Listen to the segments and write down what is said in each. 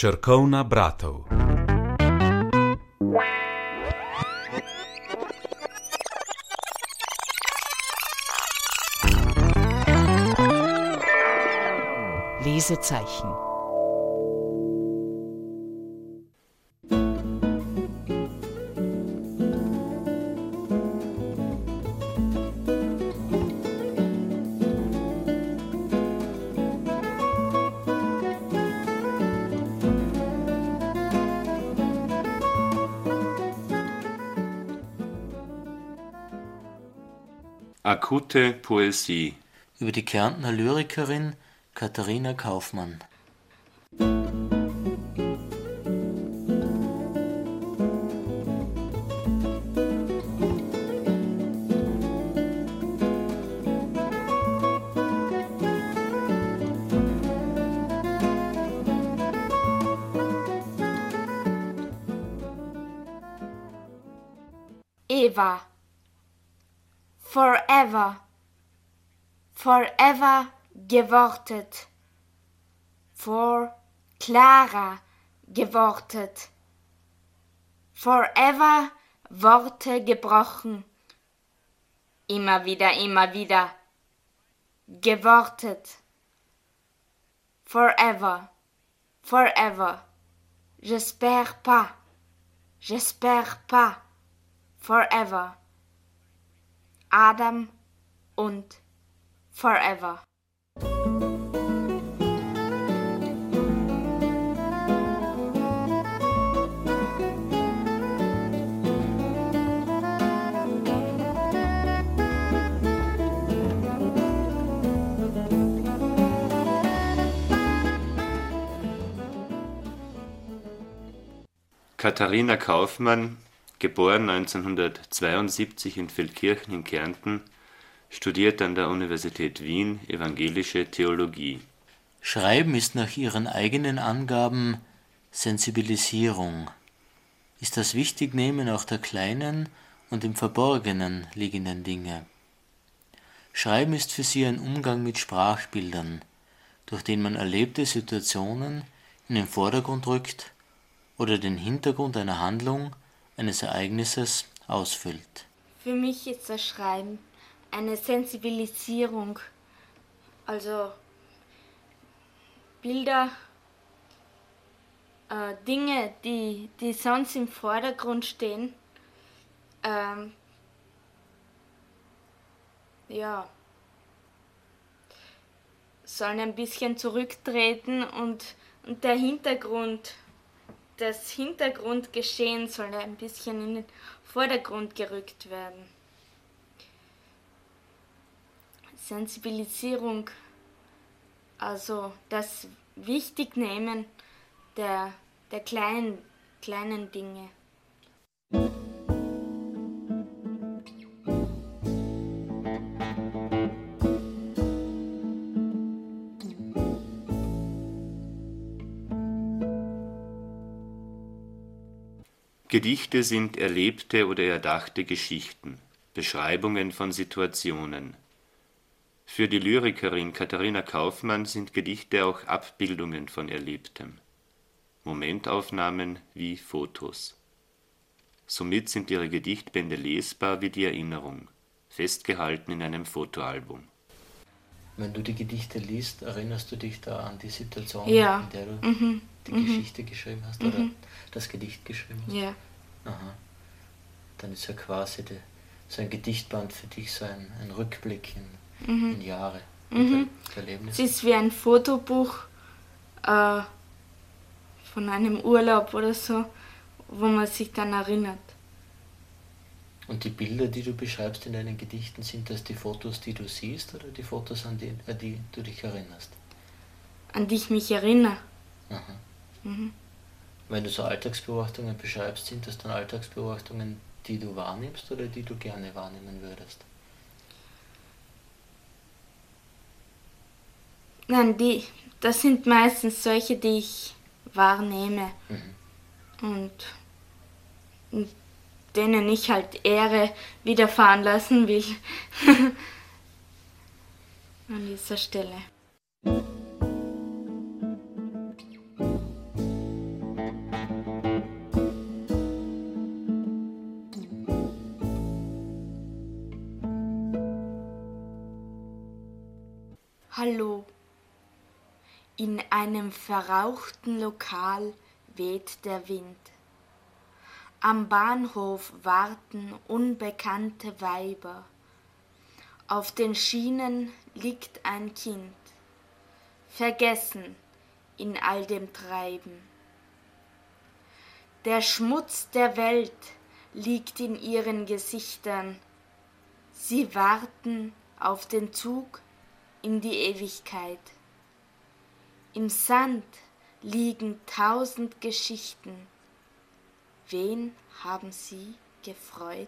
Črkovna bratov. Lesezeichen. Akute Poesie über die Kärntner Lyrikerin Katharina Kaufmann. Eva. Forever. Forever gewortet. For Clara gewortet. Forever Worte gebrochen. Immer wieder. Gewortet. Forever. Forever. J'espère pas. J'espère pas. Forever. Adam und Forever. Katharina Kaufmann, geboren 1972 in Feldkirchen in Kärnten, studiert an der Universität Wien Evangelische Theologie. Schreiben ist nach ihren eigenen Angaben Sensibilisierung, ist das Wichtignehmen auch der kleinen und im Verborgenen liegenden Dinge. Schreiben ist für sie ein Umgang mit Sprachbildern, durch den man erlebte Situationen in den Vordergrund rückt oder den Hintergrund einer Handlung, eines Ereignisses ausfüllt. Für mich ist das Schreiben eine Sensibilisierung, also Bilder, Dinge, die sonst im Vordergrund stehen, sollen ein bisschen zurücktreten und der Hintergrund, das Hintergrundgeschehen soll ein bisschen in den Vordergrund gerückt werden. Sensibilisierung, also das Wichtignehmen der kleinen Dinge. Gedichte sind erlebte oder erdachte Geschichten, Beschreibungen von Situationen. Für die Lyrikerin Katharina Kaufmann sind Gedichte auch Abbildungen von Erlebtem, Momentaufnahmen wie Fotos. Somit sind ihre Gedichtbände lesbar wie die Erinnerung, festgehalten in einem Fotoalbum. Wenn du die Gedichte liest, erinnerst du dich da an die Situation, Ja. in der du die Geschichte geschrieben hast oder das Gedicht geschrieben hast? Ja. Aha. Dann ist ja quasi so ein Gedichtband für dich so ein Rückblick in Jahre, in Erlebnisse. Es ist wie ein Fotobuch von einem Urlaub oder so, wo man sich dann erinnert. Und die Bilder, die du beschreibst in deinen Gedichten, sind das die Fotos, die du siehst oder die Fotos, an die du dich erinnerst? An die ich mich erinnere. Aha. Wenn du so Alltagsbeobachtungen beschreibst, sind das dann Alltagsbeobachtungen, die du wahrnimmst oder die du gerne wahrnehmen würdest? Nein, das sind meistens solche, die ich wahrnehme und denen ich halt Ehre widerfahren lassen will an dieser Stelle. Hallo. In einem verrauchten Lokal weht der Wind. Am Bahnhof warten unbekannte Weiber. Auf den Schienen liegt ein Kind, vergessen in all dem Treiben. Der Schmutz der Welt liegt in ihren Gesichtern. Sie warten auf den Zug in die Ewigkeit. Im Sand liegen 1000 Geschichten. Wen haben sie gefreut?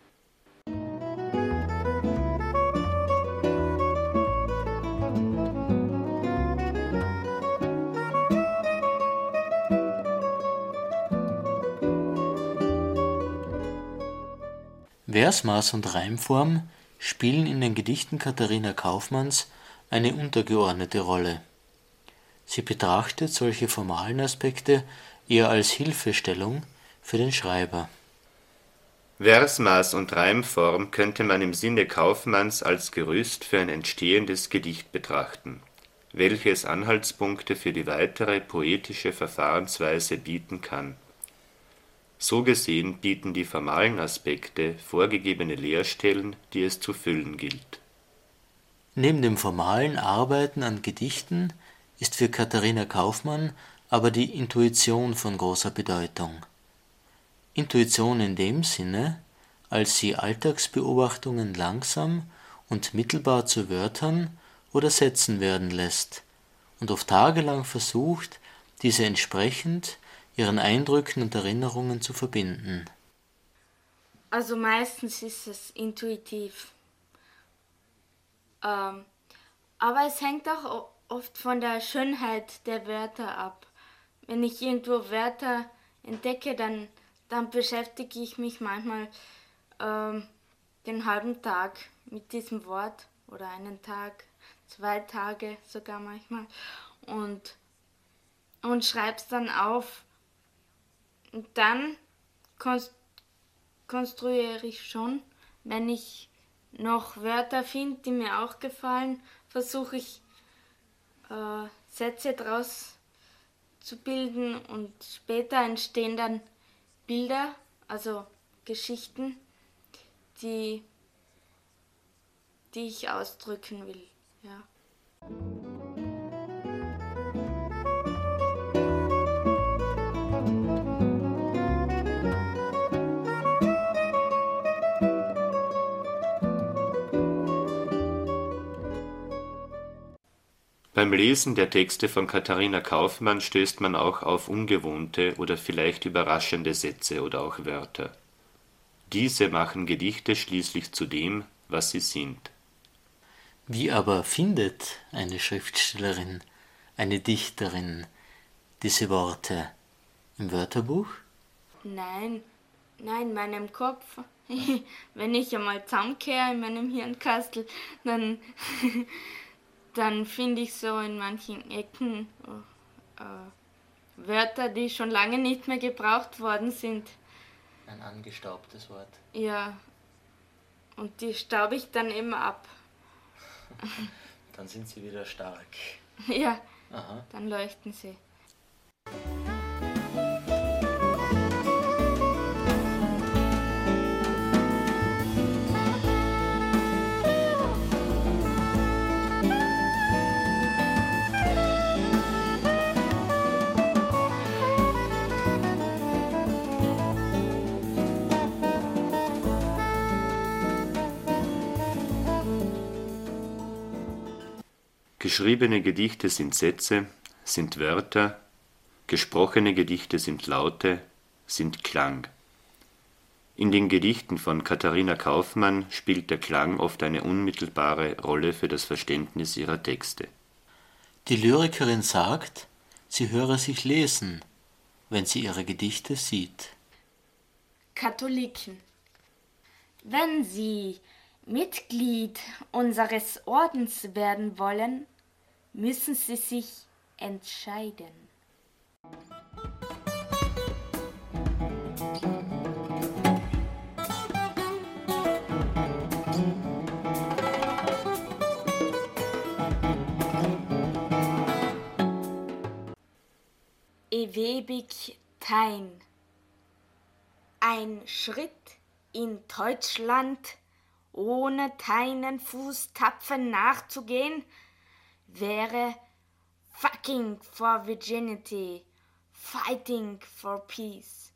Versmaß und Reimform spielen in den Gedichten Katharina Kaufmanns eine untergeordnete Rolle. Sie betrachtet solche formalen Aspekte eher als Hilfestellung für den Schreiber. Versmaß und Reimform könnte man im Sinne Kaufmanns als Gerüst für ein entstehendes Gedicht betrachten, welches Anhaltspunkte für die weitere poetische Verfahrensweise bieten kann. So gesehen bieten die formalen Aspekte vorgegebene Leerstellen, die es zu füllen gilt. Neben dem formalen Arbeiten an Gedichten ist für Katharina Kaufmann aber die Intuition von großer Bedeutung. Intuition in dem Sinne, als sie Alltagsbeobachtungen langsam und mittelbar zu Wörtern oder Sätzen werden lässt und oft tagelang versucht, diese entsprechend ihren Eindrücken und Erinnerungen zu verbinden. Also meistens ist es intuitiv. Aber es hängt auch oft von der Schönheit der Wörter ab. Wenn ich irgendwo Wörter entdecke, dann beschäftige ich mich manchmal den halben Tag mit diesem Wort oder einen Tag, 2 Tage sogar manchmal und schreibe es dann auf. Und dann konstruiere ich schon, wenn ich noch Wörter finde, die mir auch gefallen, versuche ich Sätze draus zu bilden und später entstehen dann Bilder, also Geschichten, die ich ausdrücken will. Ja. Beim Lesen der Texte von Katharina Kaufmann stößt man auch auf ungewohnte oder vielleicht überraschende Sätze oder auch Wörter. Diese machen Gedichte schließlich zu dem, was sie sind. Wie aber findet eine Schriftstellerin, eine Dichterin diese Worte? Im Wörterbuch? Nein, in meinem Kopf. Wenn ich einmal zusammenkehre in meinem Hirnkastel, dann finde ich so in manchen Ecken Wörter, die schon lange nicht mehr gebraucht worden sind. Ein angestaubtes Wort. Ja, und die staube ich dann immer ab. Dann sind sie wieder stark. Ja, Aha. dann leuchten sie. Geschriebene Gedichte sind Sätze, sind Wörter, gesprochene Gedichte sind Laute, sind Klang. In den Gedichten von Katharina Kaufmann spielt der Klang oft eine unmittelbare Rolle für das Verständnis ihrer Texte. Die Lyrikerin sagt, sie höre sich lesen, wenn sie ihre Gedichte sieht. Katholiken. Wenn Sie Mitglied unseres Ordens werden wollen, müssen Sie sich entscheiden. ewig tein. Ein Schritt in Deutschland, ohne deinen Fußtapfen nachzugehen, wäre fucking for virginity, fighting for peace.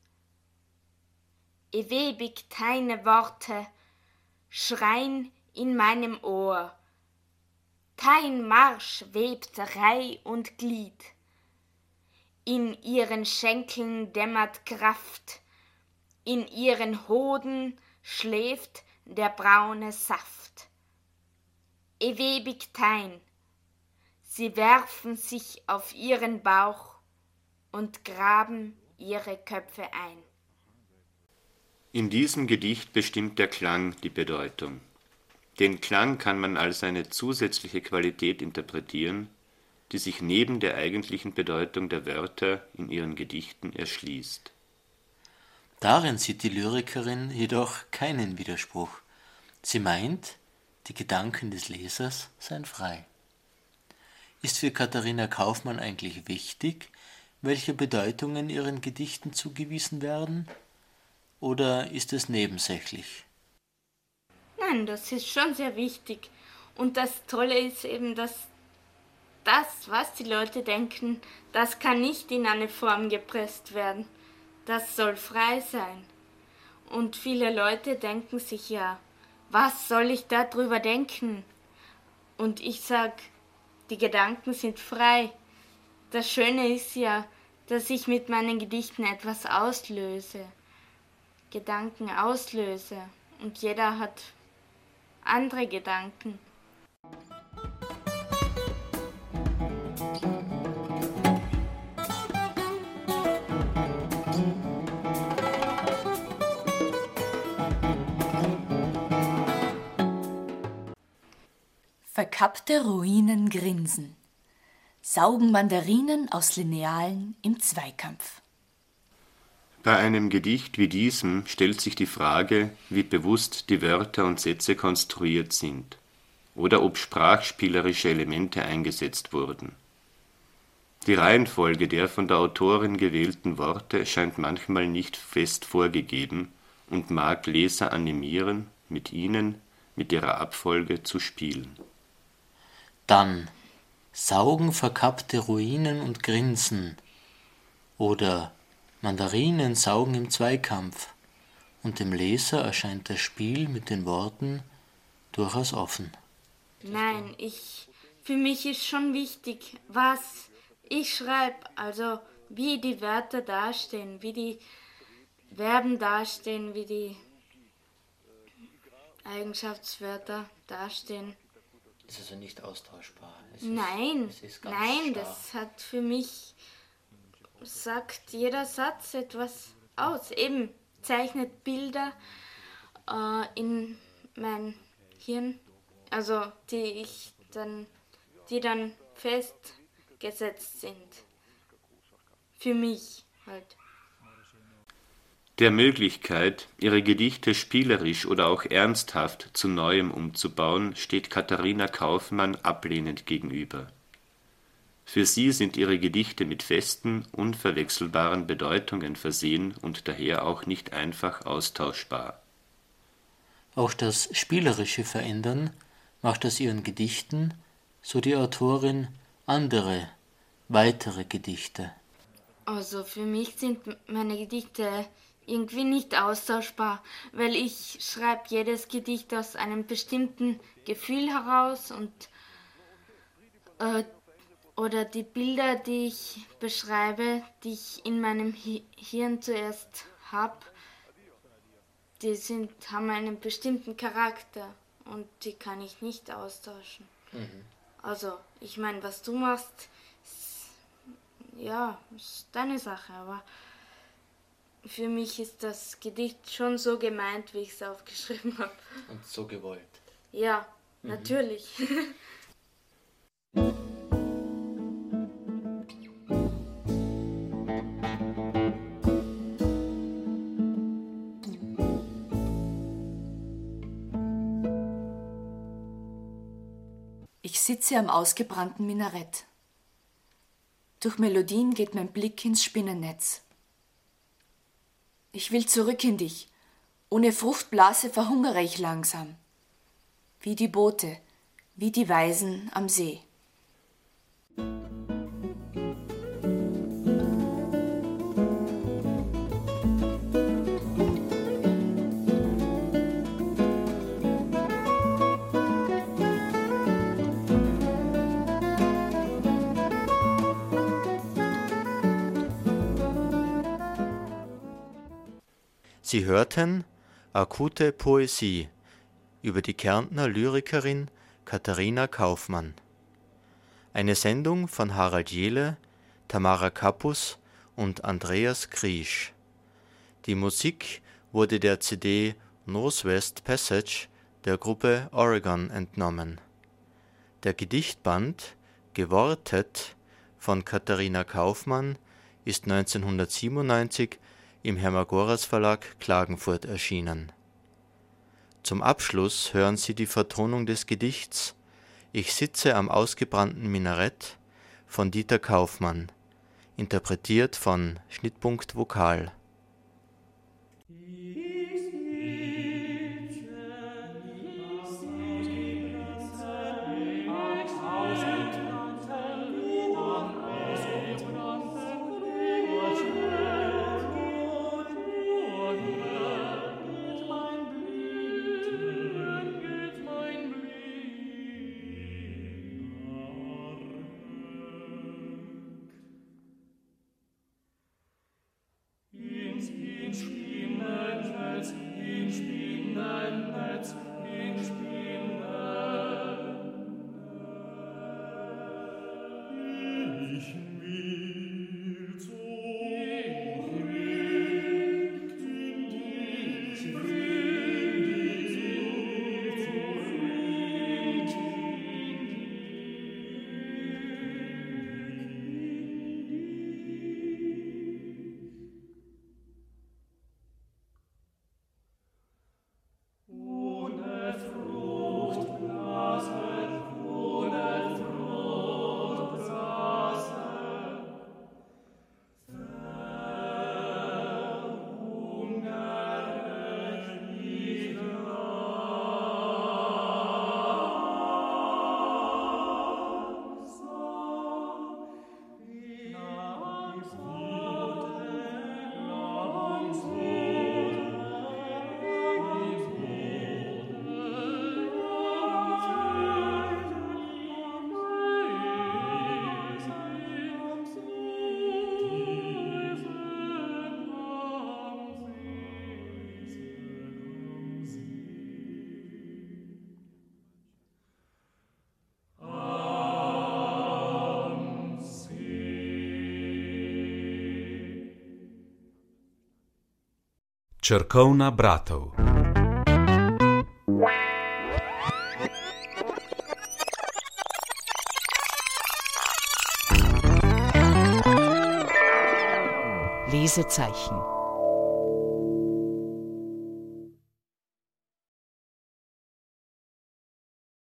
Ewig deine Worte schreien in meinem Ohr. Dein Marsch webt Reih und Glied. In ihren Schenkeln dämmert Kraft, in ihren Hoden schläft der braune Saft. Ewig dein, sie werfen sich auf ihren Bauch und graben ihre Köpfe ein. In diesem Gedicht bestimmt der Klang die Bedeutung. Den Klang kann man als eine zusätzliche Qualität interpretieren, die sich neben der eigentlichen Bedeutung der Wörter in ihren Gedichten erschließt. Darin sieht die Lyrikerin jedoch keinen Widerspruch. Sie meint, die Gedanken des Lesers seien frei. Ist für Katharina Kaufmann eigentlich wichtig, welche Bedeutungen ihren Gedichten zugewiesen werden? Oder ist es nebensächlich? Nein, das ist schon sehr wichtig. Und das Tolle ist eben, dass das, was die Leute denken, das kann nicht in eine Form gepresst werden. Das soll frei sein. Und viele Leute denken sich ja, was soll ich darüber denken? Und ich sag, die Gedanken sind frei. Das Schöne ist ja, dass ich mit meinen Gedichten etwas auslöse. Gedanken auslöse. Und jeder hat andere Gedanken. Verkappte Ruinen grinsen. Saugen Mandarinen aus Linealen im Zweikampf. Bei einem Gedicht wie diesem stellt sich die Frage, wie bewusst die Wörter und Sätze konstruiert sind oder ob sprachspielerische Elemente eingesetzt wurden. Die Reihenfolge der von der Autorin gewählten Worte scheint manchmal nicht fest vorgegeben und mag Leser animieren, mit ihnen, mit ihrer Abfolge zu spielen. Dann saugen verkappte Ruinen und grinsen oder Mandarinen saugen im Zweikampf und dem Leser erscheint das Spiel mit den Worten durchaus offen. Nein, für mich ist schon wichtig, was ich schreibe, also wie die Wörter dastehen, wie die Verben dastehen, wie die Eigenschaftswörter dastehen. Das ist also nicht austauschbar. Nein, das hat für mich, sagt jeder Satz etwas aus. Eben zeichnet Bilder in mein Hirn, also die dann festgesetzt sind. Für mich halt. Der Möglichkeit, ihre Gedichte spielerisch oder auch ernsthaft zu Neuem umzubauen, steht Katharina Kaufmann ablehnend gegenüber. Für sie sind ihre Gedichte mit festen, unverwechselbaren Bedeutungen versehen und daher auch nicht einfach austauschbar. Auch das spielerische Verändern macht aus ihren Gedichten, so die Autorin, andere, weitere Gedichte. Also für mich sind meine Gedichte irgendwie nicht austauschbar, weil ich schreibe jedes Gedicht aus einem bestimmten Gefühl heraus und oder die Bilder, die ich beschreibe, die ich in meinem Hirn zuerst habe, haben einen bestimmten Charakter und die kann ich nicht austauschen. Also, ich meine, was du machst, ist deine Sache, aber für mich ist das Gedicht schon so gemeint, wie ich es aufgeschrieben habe. Und so gewollt. Ja, natürlich. Ich sitze am ausgebrannten Minarett. Durch Melodien geht mein Blick ins Spinnennetz. Ich will zurück in dich. Ohne Fruchtblase verhungere ich langsam. Wie die Boote, wie die Weisen am See. Sie hörten Akute Poesie über die Kärntner Lyrikerin Katharina Kaufmann. Eine Sendung von Harald Jehle, Tamara Kappus und Andreas Kriesch. Die Musik wurde der CD Northwest Passage der Gruppe Oregon entnommen. Der Gedichtband Gewortet von Katharina Kaufmann ist 1997 im Hermagoras Verlag Klagenfurt erschienen. Zum Abschluss hören Sie die Vertonung des Gedichts Ich sitze am ausgebrannten Minarett von Dieter Kaufmann, interpretiert von Schnittpunkt Vokal. Črkovna bratov. Lesezeichen.